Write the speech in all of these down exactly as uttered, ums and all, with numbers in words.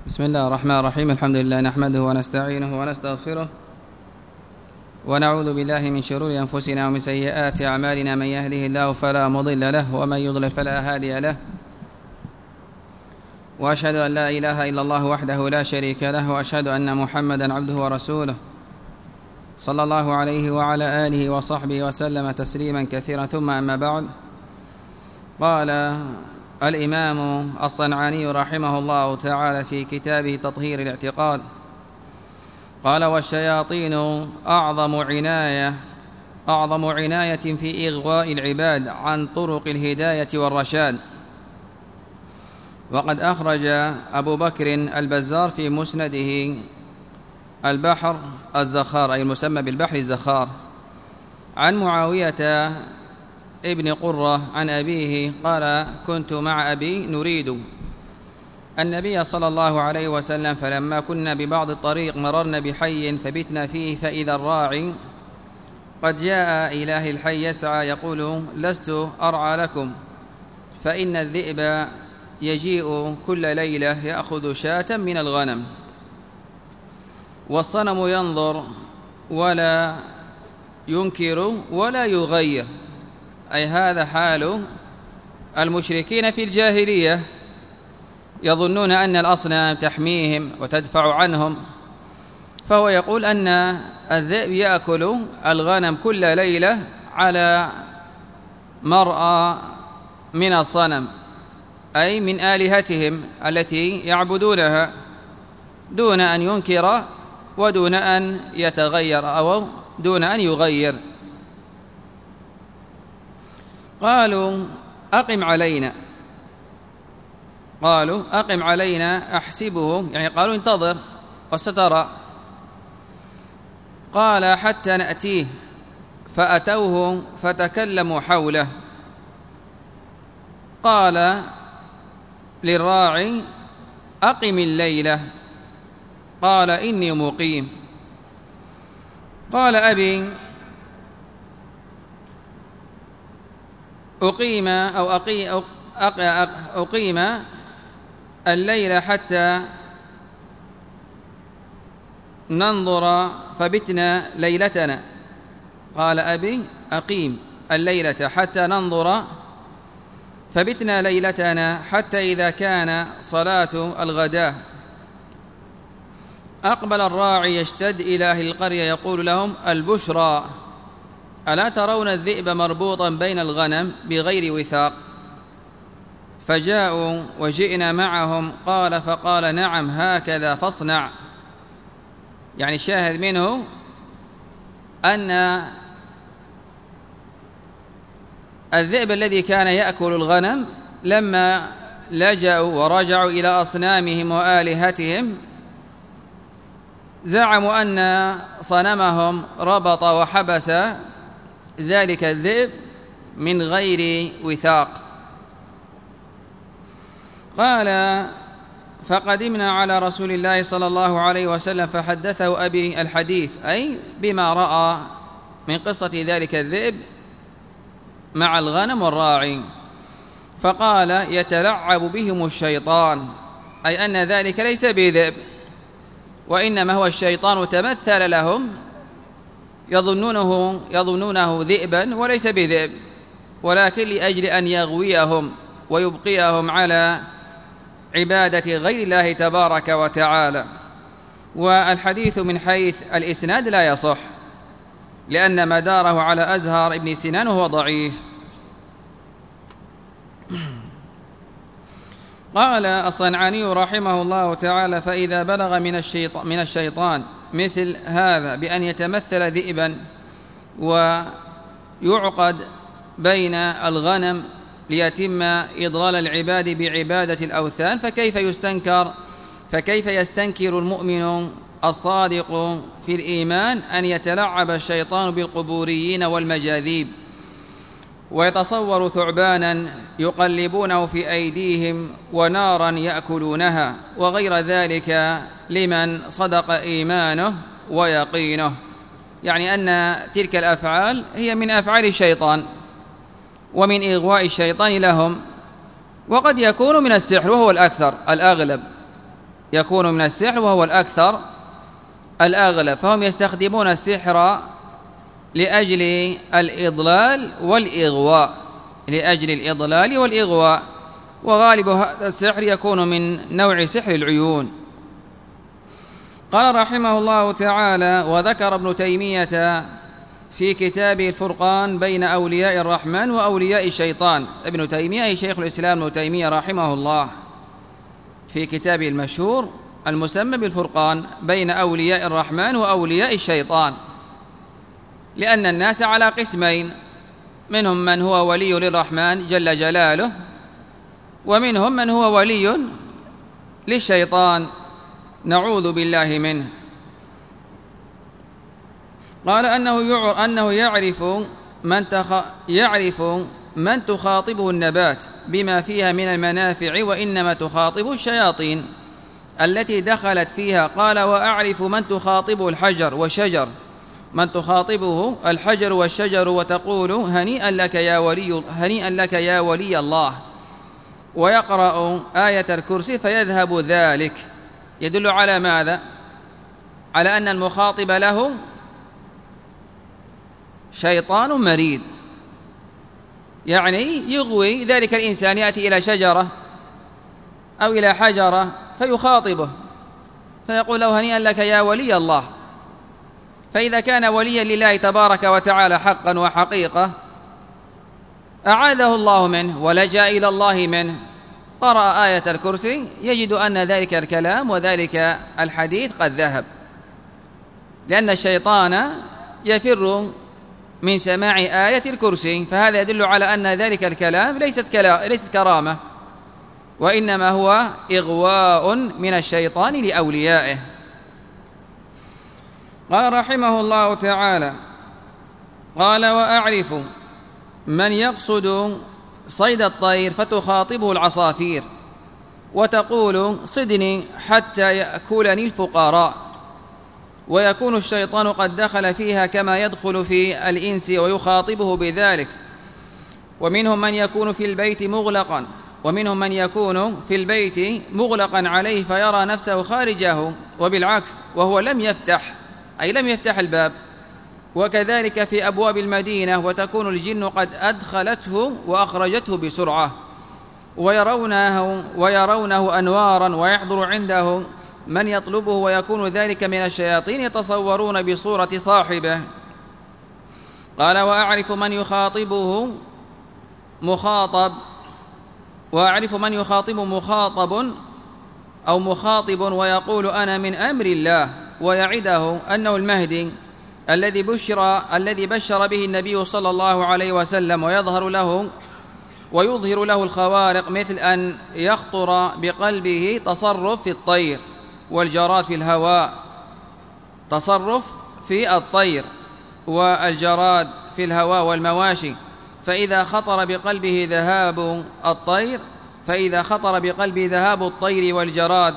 بسم الله الرحمن الرحيم. الحمد لله نحمده ونستعينه ونستغفره ونعوذ بالله من شرور أنفسنا ومن سيئات أعمالنا. من يهده الله فلا مضل له ومن يضلل فلا هادي له، وأشهد أن لا إله إلا الله وحده لا شريك له، وأشهد أن محمدا عبده ورسوله صلى الله عليه وعلى آله وصحبه وسلم تسليما كثيرا. ثم أما بعد، قال الإمام الصنعاني رحمه الله تعالى في كتابه تطهير الاعتقاد، قال: والشياطين أعظم عناية أعظم عناية في إغواء العباد عن طرق الهداية والرشاد. وقد أخرج أبو بكر البزار في مسنده البحر الزخار، أي المسمى بالبحر الزخار، عن معاوية ابن قرة عن أبيه قال: كنت مع أبي نريد النبي صلى الله عليه وسلم، فلما كنا ببعض الطريق مررنا بحي فبتنا فيه، فإذا الراعي قد جاء إلى أهل الحي يسعى يقول: لست أرعى لكم، فإن الذئب يجيء كل ليلة يأخذ شاة من الغنم، والصنم ينظر ولا ينكر ولا يغير. أي هذا حال المشركين في الجاهلية، يظنون أن الأصنام تحميهم وتدفع عنهم، فهو يقول أن الذئب يأكل الغنم كل ليلة على مرأى من الصنم، أي من آلهتهم التي يعبدونها، دون أن ينكر ودون أن يتغير أو دون أن يغير. قالوا: أقم علينا قالوا أقم علينا أحسبه، يعني قالوا انتظر وسترى. قال: حتى نأتيه، فأتوه فتكلموا حوله. قال للراعي: أقم الليلة. قال: إني مقيم. قال أبي: أقيم أو أقي أقيم الليلة حتى ننظر فبتنا ليلتنا. قال أبي: أقيم الليلة حتى ننظر فبتنا ليلتنا، حتى إذا كان صلاة الغداء أقبل الراعي يشتد إلى أهل القرية يقول لهم: البشرى، ألا ترون الذئب مربوطا بين الغنم بغير وثاق؟ فجاءوا وجئنا معهم. قال: فقال: نعم، هكذا فاصنع. يعني شاهد منه أن الذئب الذي كان يأكل الغنم لما لجأوا ورجعوا إلى أصنامهم وآلهتهم زعموا أن صنمهم ربط وحبس ذلك الذئب من غير وثاق. قال: فقدمنا على رسول الله صلى الله عليه وسلم فحدثه أبي الحديث، أي بما رأى من قصة ذلك الذئب مع الغنم والراعي. فقال: يتلعب بهم الشيطان، أي أن ذلك ليس بذئب، وإنما هو الشيطان تمثل لهم، يظنونه يظنونه ذئبا وليس بذئب، ولكن لأجل أن يغويهم ويبقيهم على عبادة غير الله تبارك وتعالى. والحديث من حيث الإسناد لا يصح، لأن مداره على أزهر ابن سنان وهو ضعيف. قال الصنعاني رحمه الله تعالى: فإذا بلغ من الشيطان, من الشيطان مثل هذا بأن يتمثل ذئبا ويعقد بين الغنم ليتم إضلال العباد بعبادة الأوثان، فكيف يستنكر فكيف يستنكر المؤمن الصادق في الإيمان أن يتلعب الشيطان بالقبوريين والمجاذيب، ويتصور ثعبانا يقلبونه في أيديهم ونارا يأكلونها وغير ذلك لمن صدق إيمانه ويقينه. يعني أن تلك الأفعال هي من أفعال الشيطان ومن إغواء الشيطان لهم، وقد يكون من السحر وهو الأكثر الأغلب، يكون من السحر وهو الأكثر الأغلب، فهم يستخدمون السحر لأجل الإضلال والإغواء لأجل الإضلال والإغواء وغالب هذا السحر يكون من نوع سحر العيون. قال رحمه الله تعالى: وذكر ابن تيمية في كتابه الفرقان بين أولياء الرحمن وأولياء الشيطان. ابن تيمية شيخ الإسلام ابن تيمية رحمه الله في كتابه المشهور المسمى بالفرقان بين أولياء الرحمن وأولياء الشيطان، لأن الناس على قسمين: منهم من هو ولي للرحمن جل جلاله، ومنهم من هو ولي للشيطان نعوذ بالله منه. قال أنه يعر أنه يعرف من تخ يعرف من تخاطبه النبات بما فيها من المنافع، وإنما تخاطب الشياطين التي دخلت فيها. قال: وأعرف من تخاطبه الحجر والشجر من تخاطبه الحجر والشجر وتقول هنيئا لك يا ولي هنيئا لك يا ولي الله، ويقرأ آية الكرسي فيذهب ذلك. يدل على ماذا؟ على أن المخاطب له شيطان مريد، يعني يغوي ذلك الإنسان، يأتي إلى شجرة أو إلى حجرة فيخاطبه فيقول له هنيئا لك يا ولي الله. فإذا كان وليا لله تبارك وتعالى حقا وحقيقة أعاذه الله منه ولجأ إلى الله منه، قرأ آية الكرسي يجد أن ذلك الكلام وذلك الحديث قد ذهب، لأن الشيطان يفر من سماع آية الكرسي. فهذا يدل على أن ذلك الكلام ليست, كلا ليست كرامة، وإنما هو إغواء من الشيطان لأوليائه. قال رحمه الله تعالى: قال: وأعرف من يقصد صيد الطير فتخاطبه العصافير وتقول صدني حتى يأكلني الفقراء، ويكون الشيطان قد دخل فيها كما يدخل في الإنس ويخاطبه بذلك. ومنهم من يكون في البيت مغلقا ومنهم من يكون في البيت مغلقا عليه فيرى نفسه خارجه، وبالعكس وهو لم يفتح أي لم يفتح الباب. وكذلك في أبواب المدينة، وتكون الجن قد أدخلته وأخرجته بسرعة، ويرونه, ويرونه أنوارا، ويحضر عنده من يطلبه، ويكون ذلك من الشياطين يتصورون بصورة صاحبه. قال: وأعرف من يخاطبه مخاطب وأعرف من يخاطب مخاطب أو مخاطب ويقول أنا من أمر الله، ويعده أنه المهدي الذي بشر الذي بشر به النبي صلى الله عليه وسلم، ويظهر له ويظهر له الخوارق، مثل أن يخطر بقلبه تصرف في الطير والجراد في الهواء، تصرف في الطير والجراد في الهواء والمواشي. فإذا خطر بقلبه ذهاب الطير فإذا خطر بقلبه ذهاب الطير والجراد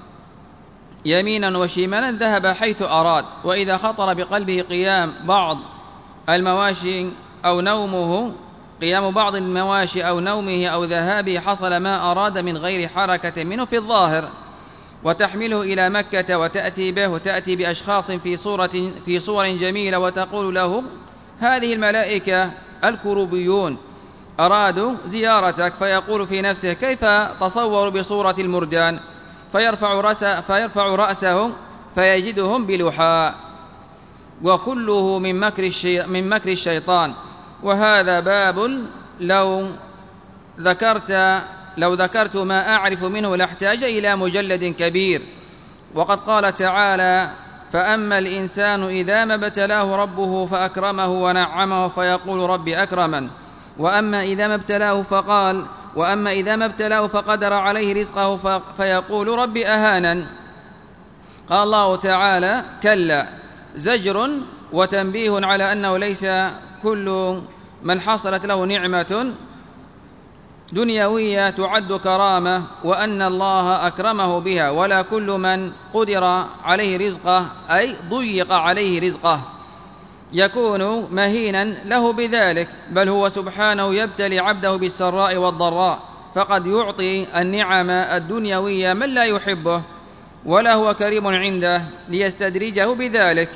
يمينا وشمالا ذهب حيث أراد. وإذا خطر بقلبه قيام بعض المواشي أو نومه قيام بعض المواشي أو نومه أو ذهابه حصل ما أراد من غير حركة منه في الظاهر، وتحمله إلى مكة وتأتي به وتأتي بأشخاص في صورة في صور جميلة، وتقول له هذه الملائكة الكروبيون أرادوا زيارتك، فيقول في نفسه كيف تصور بصورة المردان، فيرفع رأسه, فيرفع رأسه فيجدهم بلحاء، وكله من مكر, الشي من مكر الشيطان. وهذا باب لو ذكرت لو ذكرت ما أعرف منه لاحتاج إلى مجلد كبير. وقد قال تعالى: فأما الإنسان إذا ما ابتلاه ربه فأكرمه ونعمه فيقول ربي أكرمن، وأما إذا ما ابتلاه فقال وأما إذا ما ابتلاه فقدر عليه رزقه فيقول ربي أهانن. قال الله تعالى: كلا، زجر وتنبيه على أنه ليس كل من حصلت له نعمة دنيوية تعد كرامة، وأن الله أكرمه بها، ولا كل من قدر عليه رزقه أي ضيق عليه رزقه يكون مهينا له بذلك، بل هو سبحانه يبتلي عبده بالسراء والضراء، فقد يعطي النعم الدنيوية من لا يحبه، ولا هو كريم عنده ليستدرجه بذلك،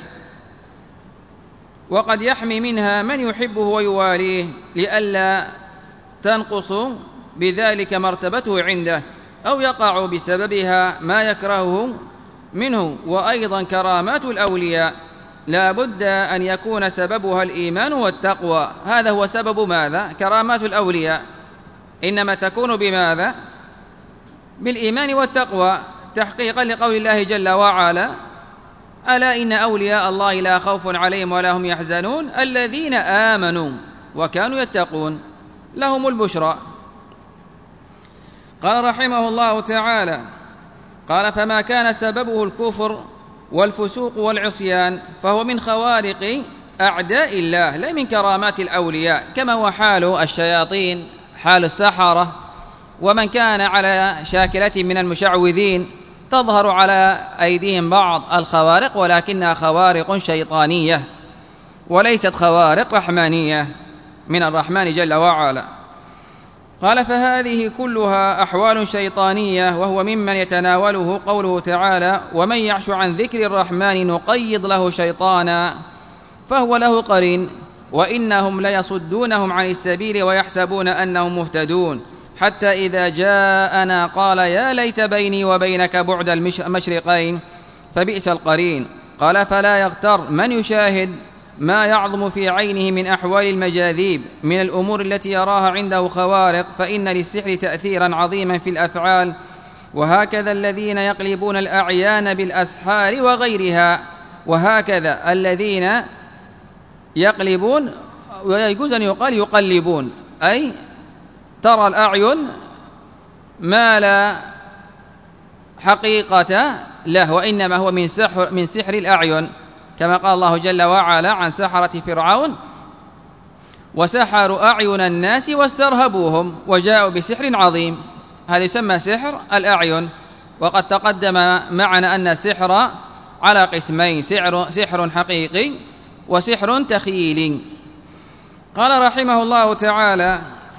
وقد يحمي منها من يحبه ويواليه لئلا تنقص بذلك مرتبته عنده أو يقع بسببها ما يكرهه منه. وأيضا كرامات الأولياء لا بد أن يكون سببها الإيمان والتقوى. هذا هو سبب ماذا؟ كرامات الأولياء إنما تكون بماذا؟ بالإيمان والتقوى، تحقيقا لقول الله جل وعلا: ألا إن أولياء الله لا خوف عليهم ولا هم يحزنون الذين آمنوا وكانوا يتقون لهم البشرى. قال رحمه الله تعالى: قال: فما كان سببه الكفر والفسوق والعصيان فهو من خوارق أعداء الله لا من كرامات الأولياء، كما هو حال الشياطين، حال السحرة، ومن كان على شاكلة من المشعوذين تظهر على أيديهم بعض الخوارق، ولكنها خوارق شيطانية وليست خوارق رحمانية من الرحمن جل وعلا. قال: فهذه كلها أحوال شيطانية، وهو ممن يتناوله قوله تعالى: ومن يعش عن ذكر الرحمن نقيض له شيطانا فهو له قرين وإنهم ليصدونهم عن السبيل ويحسبون أنهم مهتدون حتى إذا جاءنا قال يا ليت بيني وبينك بعد المشرقين فبئس القرين. قال: فلا يغتر من يشاهد ما يعظم في عينه من أحوال المجاذيب من الأمور التي يراها عنده خوارق، فإن للسحر تأثيرا عظيما في الأفعال، وهكذا الذين يقلبون الأعيان بالأسحار وغيرها، وهكذا الذين يقلبون، ويجوز أن يقال يقلبون، أي ترى الأعين ما لا حقيقة له، وإنما هو من سحر, من سحر الأعين، كما قال الله جل وعلا عن سحرة فرعون: وسحروا أعين الناس واسترهبوهم وجاءوا بسحر عظيم. هذا يسمى سحر الأعين. وقد تقدم معنا أن السحر على قسمين: سحر, سحر حقيقي وسحر تخيلي. قال رحمه الله تعالى: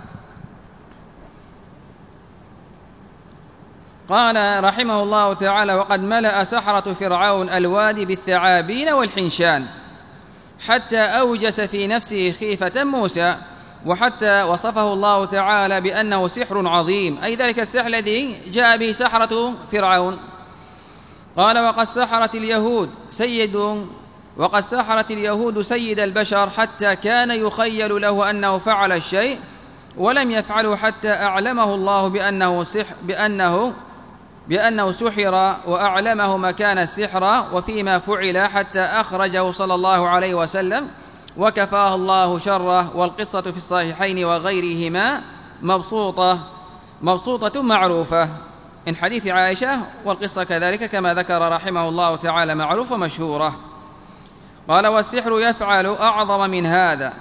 قال رحمه الله تعالى: وقد ملأ سحرة فرعون الوادي بالثعابين والحنشان حتى أوجس في نفسه خيفة موسى، وحتى وصفه الله تعالى بأنه سحر عظيم، أي ذلك السحر الذي جاء به سحرة فرعون. قال: وقد سحرت اليهود سيد وقد سحرت اليهود سيد البشر حتى كان يخيل له أنه فعل الشيء ولم يفعله، حتى أعلمه الله بأنه سحر بأنه بأنه سحر وأعلمه مكان السحر وفيما فعل، حتى أخرجه صلى الله عليه وسلم وكفاه الله شره. والقصة في الصحيحين وغيرهما مبسوطة مبسوطة معروفة من حديث عائشة، والقصة كذلك كما ذكر رحمه الله تعالى معروفة مشهورة. قال: والسحر يفعل أعظم من هذا،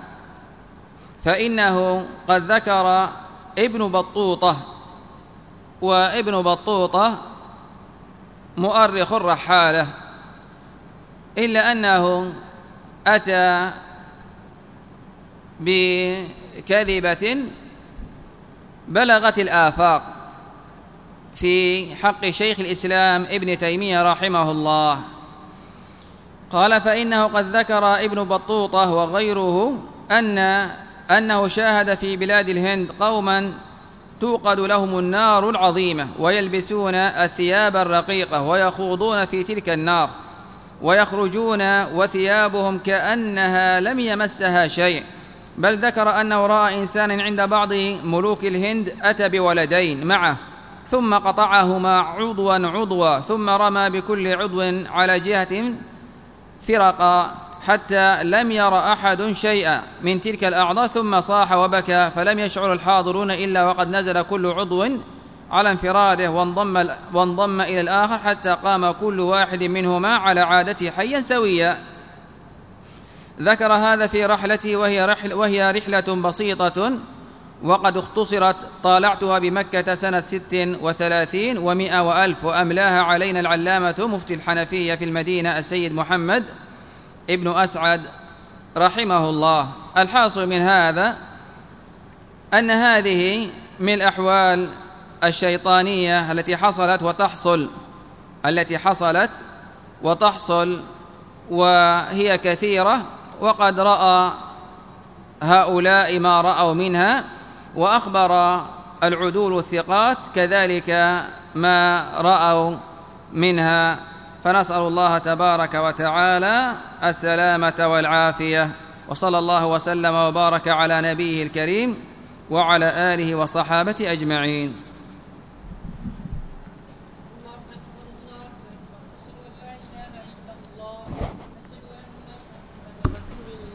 فإنه قد ذكر ابن بطوطة، وابن بطوطة مؤرخ الرحالة، إلا أنه أتى بكذبة بلغت الآفاق في حق شيخ الإسلام ابن تيمية رحمه الله. قال: فإنه قد ذكر ابن بطوطة وغيره أن أنه شاهد في بلاد الهند قوما توقد لهم النار العظيمة ويلبسون الثياب الرقيقة ويخوضون في تلك النار ويخرجون وثيابهم كأنها لم يمسها شيء. بل ذكر أنه رأى إنسانا عند بعض ملوك الهند أتى بولدين معه ثم قطعهما عضوا عضوا ثم رمى بكل عضو على جهة فرقا حتى لم ير أحد شيئا من تلك الأعضاء، ثم صاح وبكى، فلم يشعر الحاضرون إلا وقد نزل كل عضو على انفراده وانضم, وانضم إلى الآخر حتى قام كل واحد منهما على عادته حيا سويا. ذكر هذا في رحلته وهي, رحل وهي رحلة بسيطة وقد اختصرت، طالعتها بمكة سنة ست وثلاثين ومائة وألف، وأملاها علينا العلامة مفتي الحنفية في المدينة السيد محمد ابن أسعد رحمه الله. الحاصل من هذا أن هذه من الأحوال الشيطانية التي حصلت وتحصل التي حصلت وتحصل وهي كثيرة، وقد رأى هؤلاء ما رأوا منها، وأخبر العدول الثقات كذلك ما رأوا منها. فنسأل الله تبارك وتعالى السلامة والعافية، وصلى الله وسلم وبارك على نبيه الكريم وعلى آله وصحابته أجمعين.